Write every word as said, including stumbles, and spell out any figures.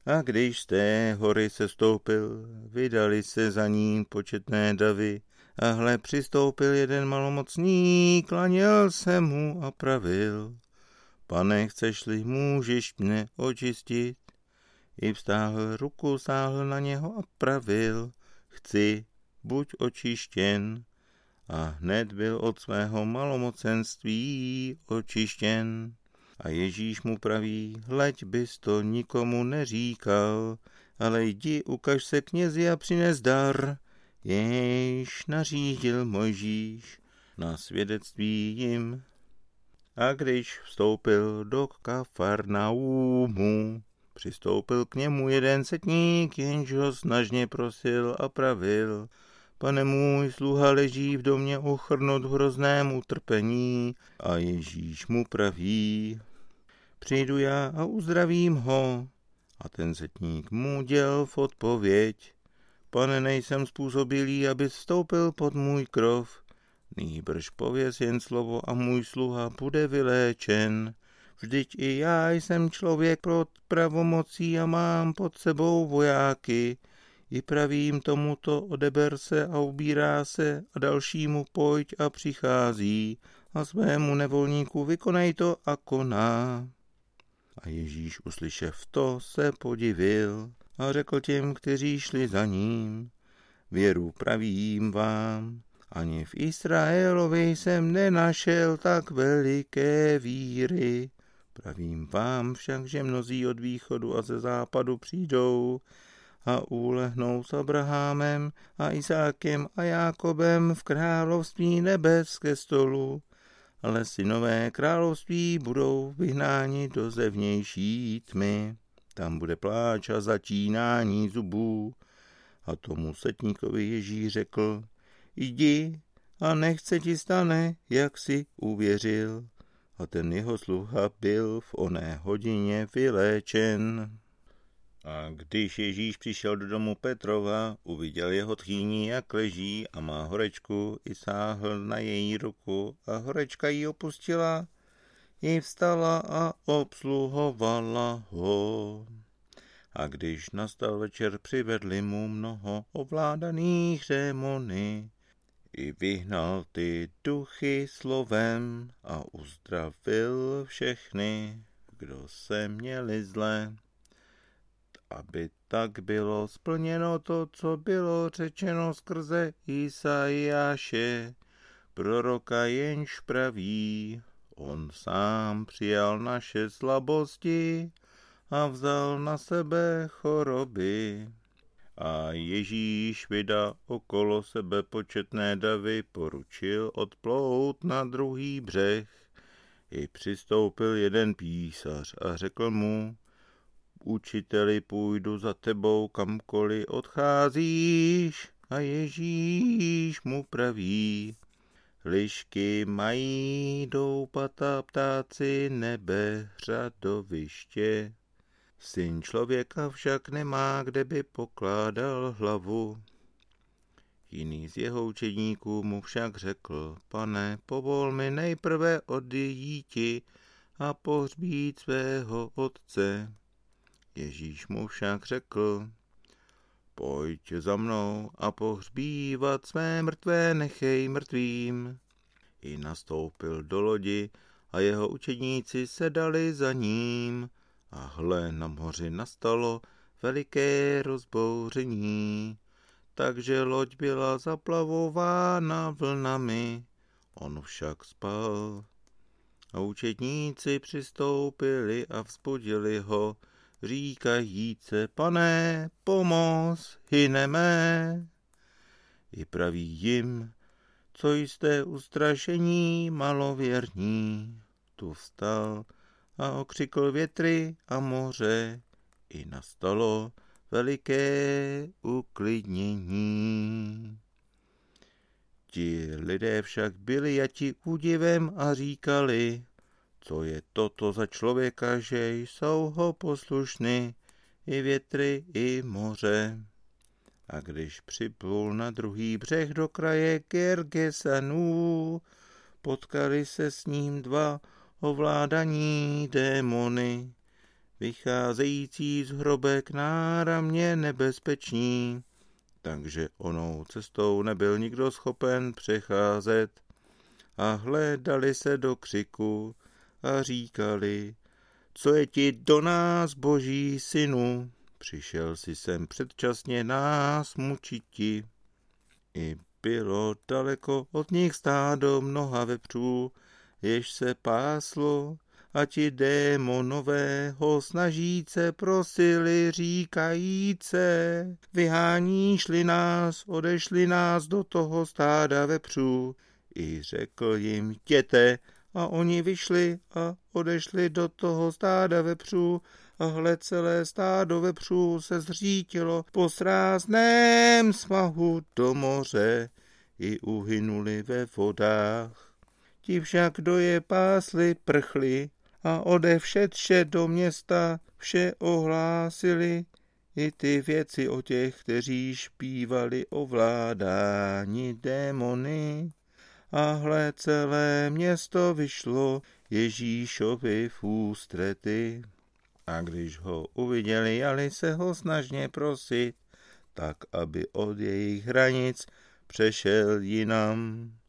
A když z té hory se stoupil, vydali se za ním početné davy, a hle přistoupil jeden malomocný, klaněl se mu a pravil: Pane, chceš-li, můžeš mne očistit? I vstáhl ruku, sáhl na něho a pravil: Chci, buď očištěn. A hned byl od svého malomocenství očištěn. A Ježíš mu praví: Hleď, bys to nikomu neříkal, ale jdi, ukaž se knězi a přines dar, jež nařídil Mojžíš na svědectví jim. A když vstoupil do Kafarnaumu, přistoupil k němu jeden setník, jenž ho snažně prosil a pravil: Pane, můj sluha leží v domě ochrnut v hrozném utrpení. A Ježíš mu praví: Přijdu já a uzdravím ho. A ten setník mu děl v odpověď: Pane, nejsem způsobilý, aby vstoupil pod můj krov. Nýbrž pověz jen slovo a můj sluha bude vyléčen. Vždyť i já jsem člověk pod pravomocí a mám pod sebou vojáky. I pravím tomuto: odeber se a ubírá se, a dalšímu: pojď, a přichází, a svému nevolníku: vykonej to, a koná. A Ježíš uslyšev to se podivil a řekl těm, kteří šli za ním: Věru pravím vám, ani v Izraelovi jsem nenašel tak veliké víry. Pravím vám však, že mnozí od východu a ze západu přijdou a ulehnou s Abrahamem a Izákem a Jákobem v království nebes ke stolu, ale synové království budou vyhnáni do zevnější tmy. Tam bude pláč a zatínání zubů. A tomu setníkovi Ježíš řekl: Jdi a nech se ti stane, jak jsi uvěřil. A ten jeho sluha byl v oné hodině vyléčen. A když Ježíš přišel do domu Petrova, uviděl jeho tchýni, jak leží a má horečku, i sáhl na její ruku a horečka jí opustila. I vstala a obsluhovala ho. A když nastal večer, přivedli mu mnoho ovládaných démony. I vyhnal ty duchy slovem a uzdravil všechny, kdo se měli zle. Aby tak bylo splněno to, co bylo řečeno skrze Isajáše, proroka, jenž praví: On sám přijal naše slabosti a vzal na sebe choroby. A Ježíš vydá okolo sebe početné davy, poručil odplout na druhý břeh. I přistoupil jeden písař a řekl mu: Učiteli, půjdu za tebou, kamkoliv odcházíš. A Ježíš mu praví: Lišky mají doupata, ptáci nebe hradaviště. Syn člověka však nemá, kde by pokládal hlavu. Jiný z jeho učedníků mu však řekl: Pane, povol mi nejprve odjíti a pohřbít svého otce. Ježíš mu však řekl: Pojď za mnou a pohřbívat své mrtvé nechej mrtvým. I nastoupil do lodi a jeho učedníci se dali za ním. A hle, na moři nastalo veliké rozbouření, takže loď byla zaplavována vlnami. On však spal. A učedníci přistoupili a vzbudili ho, říkajíce: Pane, pomoz, hyneme. I praví jim: Co jste ustrašení malověrní? Tu vstal a okřikl větry a moře. I nastalo veliké uklidnění. Ti lidé však byli jati údivem a říkali: Co je toto za člověka, že jsou ho poslušny i větry, i moře. A když připlul na druhý břeh do kraje Gergesanů, potkali se s ním dva ovládaní démony. vycházející z hrobek náramně nebezpeční. Takže onou cestou nebyl nikdo schopen přecházet. A hledali se do křiku a říkali, co je ti do nás, Boží synu, přišel si sem předčasně nás mučiti. I bylo daleko od nich stádo mnoha vepřů, jež se páslo, a ti démonové ho snažíce prosili říkajíce, vyháníš-li nás, odešli nás do toho stáda vepřů. I řekl jim, jděte, a oni vyšli a odešli do toho stáda vepřů, a hle, celé stádo vepřů se zřítilo po srázném smahu do moře, i uhynuli ve vodách. Ti však, kdo je pásli, prchli a odevšetše do města vše ohlásili, i ty věci o těch, kteří špívali ovládání démony. A hle, celé město vyšlo Ježíšovi v ústrety. A když ho uviděli, jali se ho snažně prosit, tak aby od jejich hranic přešel jinam.